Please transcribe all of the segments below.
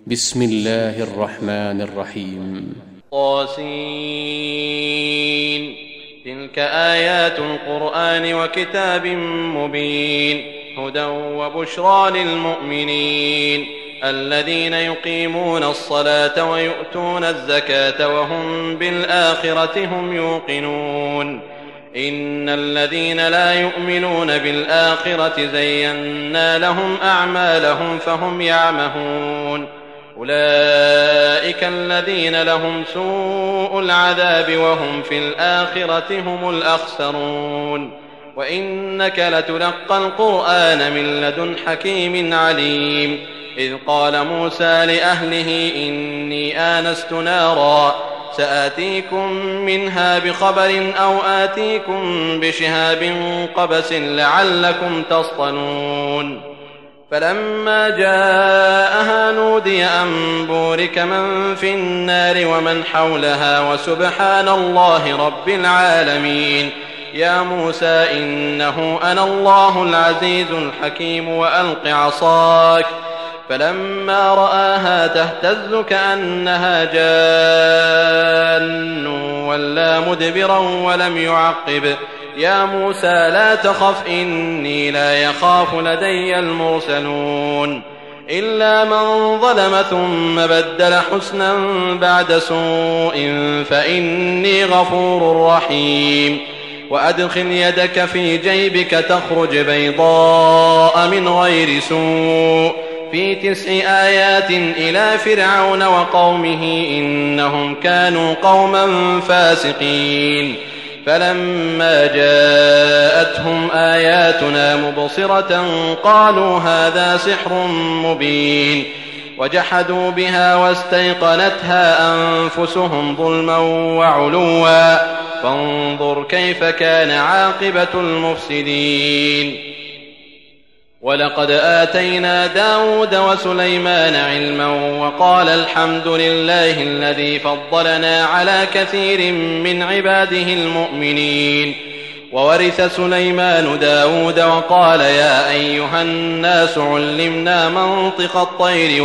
بسم الله الرحمن الرحيم. طاسين. تلك آيات القرآن وكتاب مبين، هدى وبشرى للمؤمنين الذين يقيمون الصلاة ويؤتون الزكاة وهم بالآخرة هم يوقنون. إن الذين لا يؤمنون بالآخرة زينا لهم أعمالهم فهم يعمهون. أولئك الذين لهم سوء العذاب وهم في الآخرة هم الأخسرون. وإنك لتلقى القرآن من لدن حكيم عليم. إذ قال موسى لأهله إني آنست نارا سآتيكم منها بخبر أو آتيكم بشهاب قبس لعلكم تصطلون. فلما جاءها نودي أن بورك من في النار ومن حولها وسبحان الله رب العالمين. يا موسى إنه أنا الله العزيز الحكيم وألق عصاك. فلما رآها تهتز كأنها جان ولا مدبرا ولم يعقب. يا موسى لا تخف إني لا يخاف لدي المرسلون. إلا من ظلم ثم بدل حسنا بعد سوء فإني غفور رحيم. وأدخل يدك في جيبك تخرج بيضاء من غير سوء في 9 آيات إلى فرعون وقومه إنهم كانوا قوما فاسقين. فلما جاءتهم آياتنا مبصرة قالوا هذا سحر مبين. وجحدوا بها واستيقنتها أنفسهم ظلما وعلوا فانظر كيف كان عاقبة المفسدين. ولقد آتينا داود وسليمان علما وقال الحمد لله الذي فضلنا على كثير من عباده المؤمنين. وورث سليمان داود وقال يا أيها الناس علمنا منطق الطير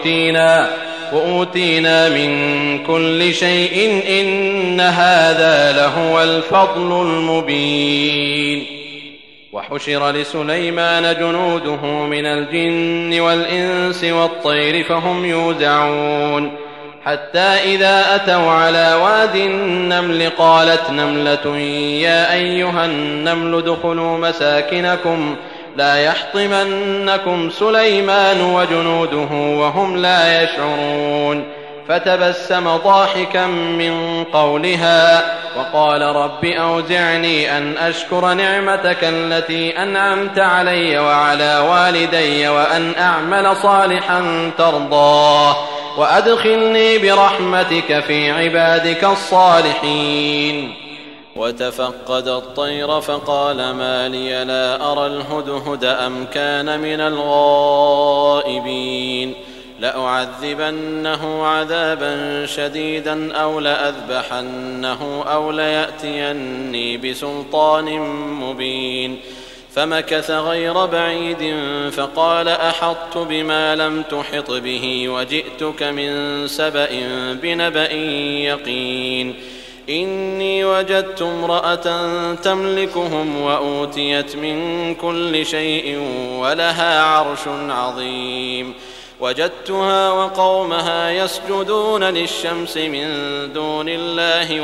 وأوتينا من كل شيء إن هذا لهو الفضل المبين. وحشر لسليمان جنوده من الجن والإنس والطير فهم يوزعون. حتى إذا أتوا على واد النمل قالت نملة يا أيها النمل ادخلوا مساكنكم لا يحطمنكم سليمان وجنوده وهم لا يشعرون. فتبسم ضاحكا من قولها وقال رب أوزعني أن أشكر نعمتك التي أنعمت علي وعلى والدي وأن أعمل صالحا ترضاه وأدخلني برحمتك في عبادك الصالحين. وتفقد الطير فقال ما لي لا أرى الهدهد أم كان من الغائبين. لأعذبنه عذابا شديدا أو لأذبحنه أو ليأتيني بسلطان مبين. فمكث غير بعيد فقال أحطت بما لم تحط به وجئتك من سبأ بنبأ يقين. إني وجدت امرأة تملكهم وأوتيت من كل شيء ولها عرش عظيم. وجدتها وقومها يسجدون للشمس من دون الله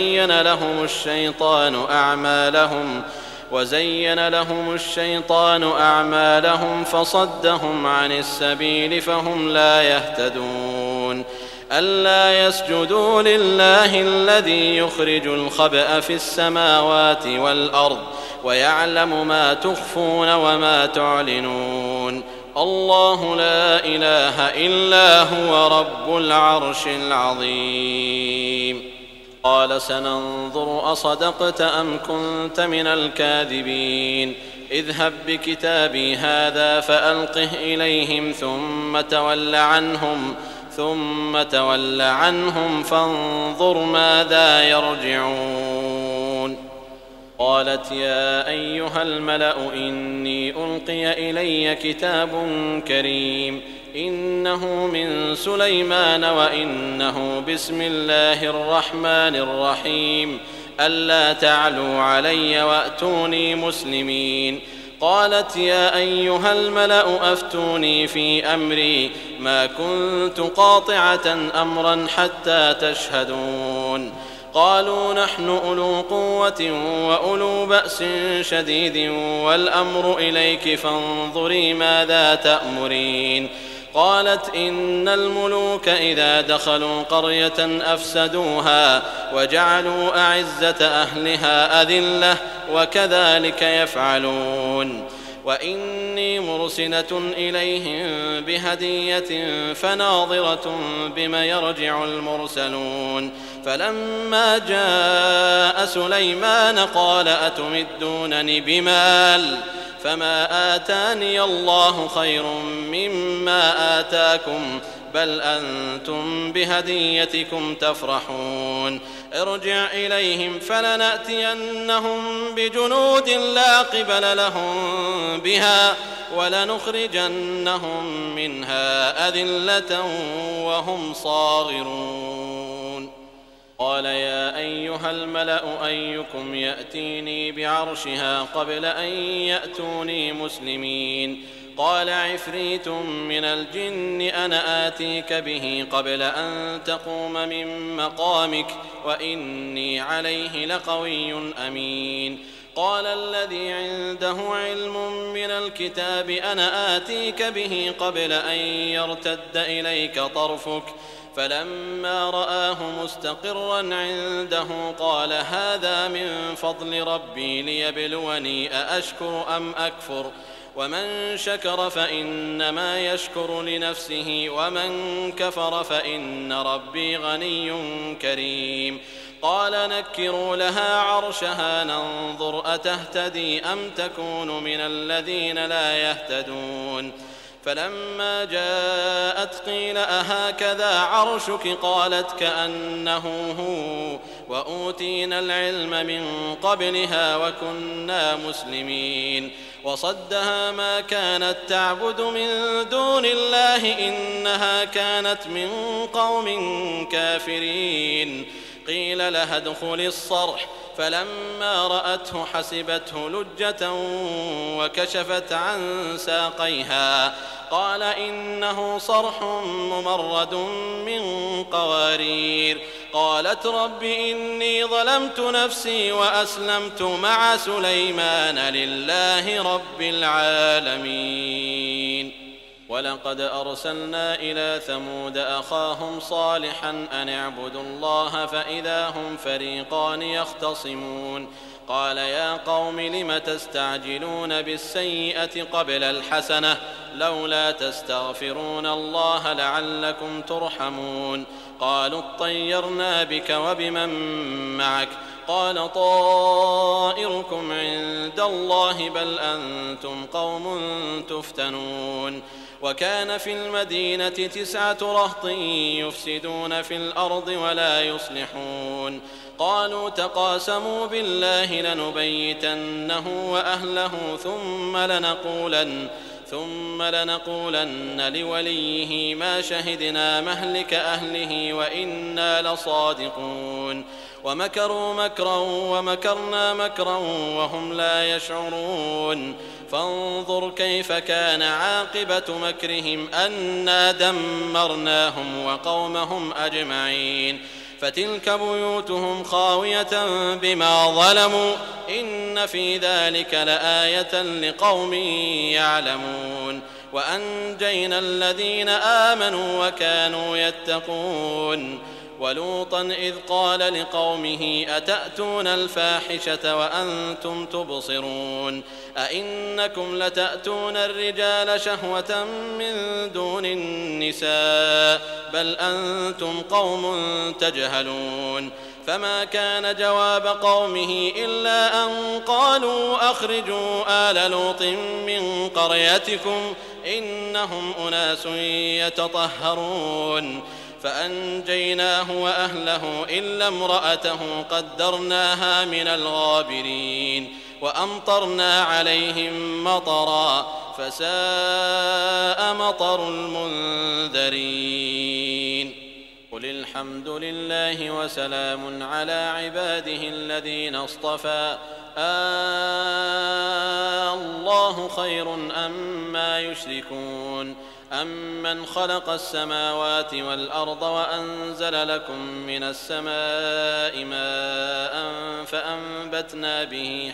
وزين لهم الشيطان أعمالهم فصدهم عن السبيل فهم لا يهتدون. ألا يسجدوا لله الذي يخرج الخبأ في السماوات والأرض ويعلم ما تخفون وما تعلنون. الله لا إله إلا هو رب العرش العظيم. قال سننظر أصدقت أم كنت من الكاذبين. اذهب بكتابي هذا فألقه إليهم ثم تول عنهم فانظر ماذا يرجعون. قالت يا أيها الملأ إني ألقي إلي كتاب كريم إنه من سليمان وإنه بسم الله الرحمن الرحيم ألا تعلوا علي وأتوني مسلمين. قالت يا أيها الملأ أفتوني في أمري ما كنت قاطعة أمرا حتى تشهدون. قالوا نحن أولو قوة وأولو بأس شديد والأمر إليك فانظري ماذا تأمرين. قالت إن الملوك إذا دخلوا قرية أفسدوها وجعلوا أعزة أهلها أذلة وكذلك يفعلون. وإني مرسلة إليهم بهدية فناظرة بما يرجع المرسلون. فلما جاء سليمان قال أتمدونني بمال فما آتاني الله خير مما آتاكم بل أنتم بهديتكم تفرحون. ارجع إليهم فلنأتينهم بجنود لا قبل لهم بها ولنخرجنهم منها أذلة وهم صاغرون. قال يا أيها الملأ أيكم يأتيني بعرشها قبل أن يأتوني مسلمين. قال عفريت من الجن أنا آتيك به قبل أن تقوم من مقامك وإني عليه لقوي أمين. قال الذي عنده علم من الكتاب أنا آتيك به قبل أن يرتد إليك طرفك فلما رآه مستقرا عنده قال هذا من فضل ربي ليبلوني أأشكر أم أكفر ومن شكر فإنما يشكر لنفسه ومن كفر فإن ربي غني كريم. قال نكروا لها عرشها ننظر أتهتدي أم تكون من الذين لا يهتدون. فلما جاءت قيل أهكذا عرشك قالت كأنه هو وأوتينا العلم من قبلها وكنا مسلمين. وصدها ما كانت تعبد من دون الله إنها كانت من قوم كافرين. قيل لها ادخل الصرح فلما رأته حسبته لجة وكشفت عن ساقيها قال إنه صرح ممرد من قوارير. قالت رب إني ظلمت نفسي وأسلمت مع سليمان لله رب العالمين. ولقد أرسلنا إلى ثمود أخاهم صالحا أن اعبدوا الله فإذا هم فريقان يختصمون. قال يا قوم لم تستعجلون بالسيئة قبل الحسنة لولا تستغفرون الله لعلكم ترحمون. قالوا اطيرنا بك وبمن معك قال طائركم عند الله بل أنتم قوم تفتنون. وكان في المدينة 9 رهط يفسدون في الأرض ولا يصلحون. قالوا تقاسموا بالله لنبيتنه وأهله ثم لنقولن لوليه ما شهدنا مهلك أهله وإنا لصادقون. ومكروا مكرا ومكرنا مكرا وهم لا يشعرون. فانظر كيف كان عاقبة مكرهم أنا دمرناهم وقومهم أجمعين. فتلك بيوتهم خاوية بما ظلموا إن في ذلك لآية لقوم يعلمون. وأنجينا الذين آمنوا وكانوا يتقون. ولوطا إذ قال لقومه أتأتون الفاحشة وأنتم تبصرون أئنكم لتأتون الرجال شهوة من دون النساء بل أنتم قوم تجهلون. فما كان جواب قومه إلا أن قالوا أخرجوا آل لوط من قريتكم إنهم أناس يتطهرون. فأنجيناه وأهله إلا امرأته قدرناها من الغابرين. وأمطرنا عليهم مطرا فساء مطر المنذرين. قل الحمد لله وسلام على عباده الذين اصطفى الله خير أما يشركون أمن خلق السماوات والأرض وأنزل لكم من السماء ماء فأنبتنا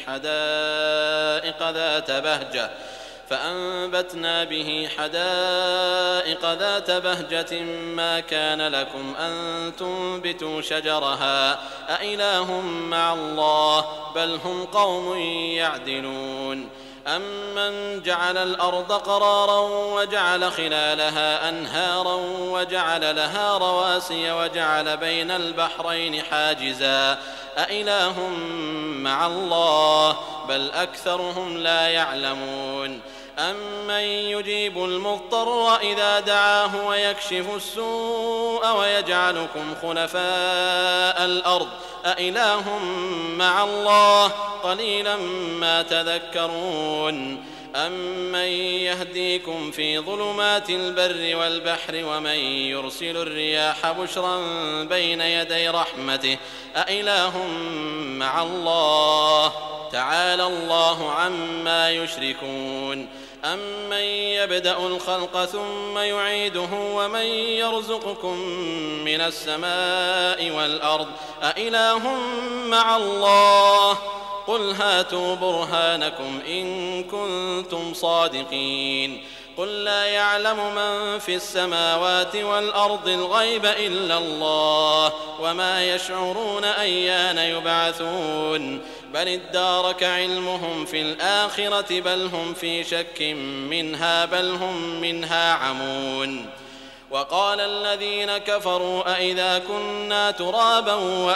به حدائق ذات بهجة ما كان لكم أن تنبتوا شجرها أإله مع الله بل هم قوم يعدلون. أمن جعل الأرض قرارا وجعل خلالها أنهارا وجعل لها رواسي وجعل بين البحرين حاجزا أإله مع الله بل أكثرهم لا يعلمون. أمن يجيب المضطر إذا دعاه ويكشف السوء ويجعلكم خلفاء الأرض أإله مع الله قليلا ما تذكرون. أمن يهديكم في ظلمات البر والبحر ومن يرسل الرياح بشرا بين يدي رحمته أإله مع الله تعالى الله عما يشركون. أمن يبدأ الخلق ثم يعيده ومن يرزقكم من السماء والأرض أإله مع الله قل هاتوا برهانكم إن كنتم صادقين. قل لا يعلم من في السماوات والأرض الغيب إلا الله وما يشعرون أيان يبعثون بل ادارك علمهم في الآخرة بل هم في شك منها بل هم منها عمون. وقال الذين كفروا أئذا كنا ترابا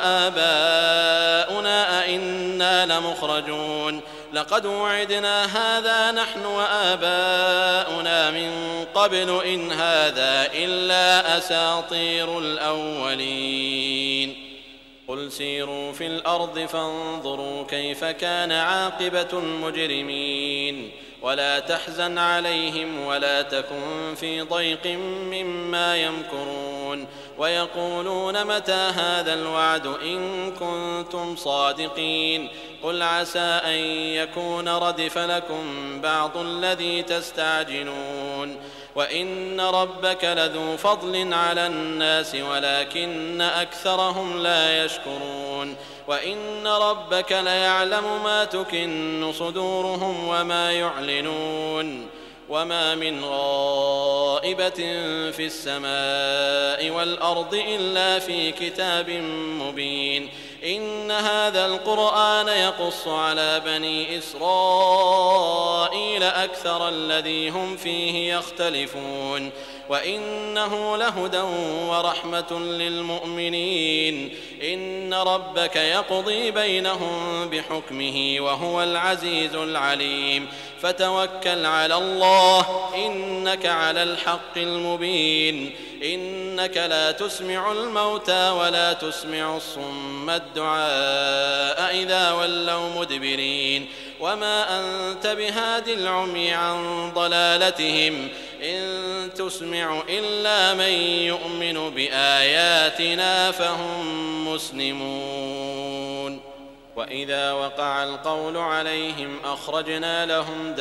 وآباؤنا أئنا لمخرجون لقد وعدنا هذا نحن وآباؤنا من قبل إن هذا إلا أساطير الأولين. قل سيروا في الأرض فانظروا كيف كان عاقبة المجرمين ولا تحزن عليهم ولا تكن في ضيق مما يمكرون ويقولون متى هذا الوعد إن كنتم صادقين. قل عسى أن يكون ردف لكم بعض الذي تستعجلون وإن ربك لذو فضل على الناس ولكن أكثرهم لا يشكرون. وإن ربك ليعلم ما تكن صدورهم وما يعلنون. وما من غائبة في السماء والأرض إلا في كتاب مبين. إن هذا القرآن يقص على بني إسرائيل أكثر الذي هم فيه يختلفون وإنه لهدى ورحمة للمؤمنين. إن ربك يقضي بينهم بحكمه وهو العزيز العليم. فتوكل على الله إنك على الحق المبين. إنك لا تسمع الموتى ولا تسمع الصم الدعاء إذا ولوا مدبرين وما أنت بهاد العمي عن ضلالتهم إن تسمع إلا من يؤمن بآياتنا فهم مسلمون. وإذا وقع القول عليهم أخرجنا لهم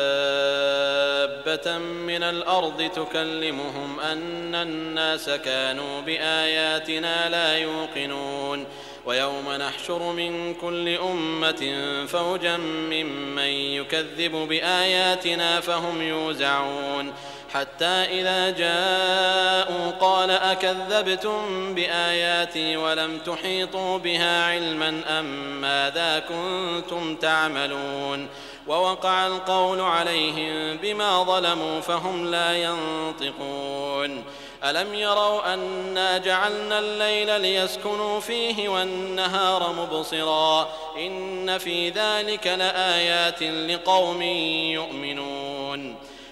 دابة من الأرض تكلمهم أن الناس كانوا بآياتنا لا يوقنون. ويوم نحشر من كل أمة فوجا ممن يكذب بآياتنا فهم يوزعون حتى إذا جاءوا قال أكذبتم بآياتي ولم تحيطوا بها علما أم ماذا كنتم تعملون. ووقع القول عليهم بما ظلموا فهم لا ينطقون. ألم يروا أنا جعلنا الليل ليسكنوا فيه والنهار مبصرا إن في ذلك لآيات لقوم يؤمنون.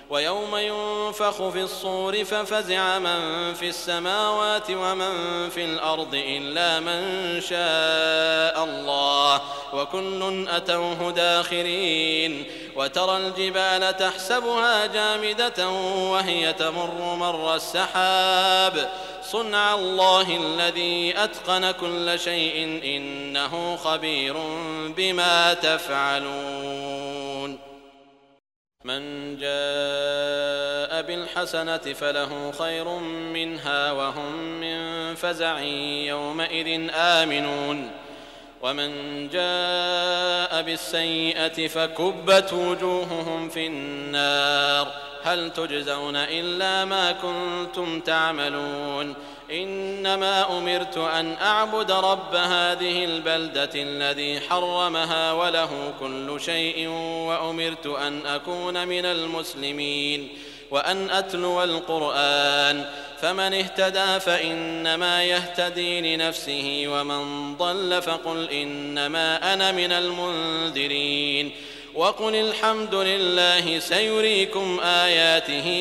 ويوم ينفخ في الصور ففزع من في السماوات ومن في الأرض إلا من شاء الله وكل أتوه داخرين وترى الجبال تحسبها جامدة وهي تمر مر السحاب صنع الله الذي أتقن كل شيء إنه خبير بما تفعلون من جاء بالحسنة فله خير منها وهم من فزع يومئذ آمنون ومن جاء بالسيئة فكبت وجوههم في النار هل تجزون إلا ما كنتم تعملون إنما أمرت أن أعبد رب هذه البلدة الذي حرمها وله كل شيء وأمرت أن أكون من المسلمين وأن أتلو القرآن فمن اهتدى فإنما يهتدي لنفسه ومن ضل فقل إنما أنا من المنذرين وقل الحمد لله سيريكم آياته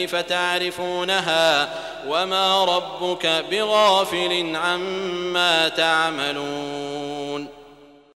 فتعرفونها وما ربك بغافل عما تعملون